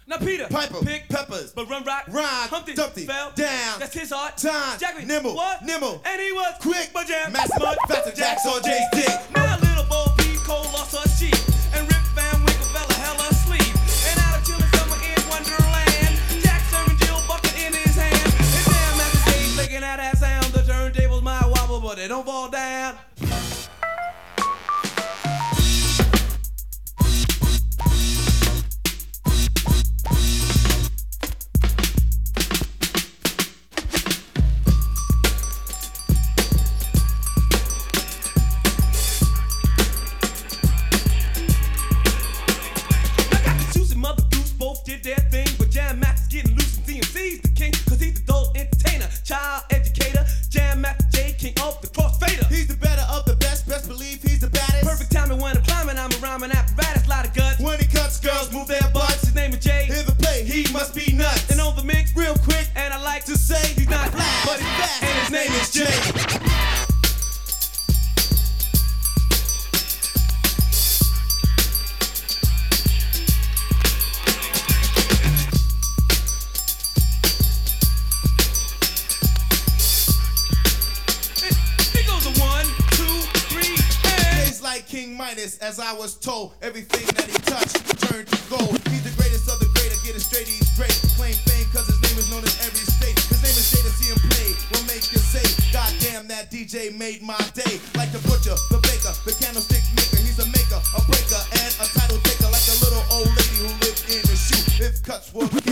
Now Peter, Piper, pick peppers, but run rock, rhyme, Humpty, Dumpty, fell down, that's his heart. time, Jackie, nimble, what? nimble, And he was quick, but jam, massive, mud, faster, Jack's on Jay's dick. Now little Bo Peep Cole lost her sheep, and Rip Van Winkle fell a hell asleep. And out of chilling summer in Wonderland, Jack serving Jill bucket in his hand. His damn master stage making that ass sound. The turntables might wobble, but they don't fall down. Did their thing, but Jam Master's getting loose and DMC's the king, cause he's the adult entertainer, child educator, Jam Master J, king of the crossfader. He's the better of the best, best believe he's the baddest. Perfect timing when I'm climbing, I'm a rhyming apparatus, lot of guts. When he cuts, girls move their butts. His name is Jay, Hear the play, he must be nuts. and on the mix, Real quick, and I like to say he's not flash, but he's fast, and his name is Jay. King Midas, as I was told, everything that he touched turned to gold. He's the greatest of the great, I get it straight, he's great. Claim fame cause his name is known in every state. His name is Jay, to see him play will make you say, God damn, that DJ made my day. Like the butcher, the baker, the candlestick maker. He's a maker, a breaker, and a title taker. Like a little old lady who lived in a shoe. If cuts were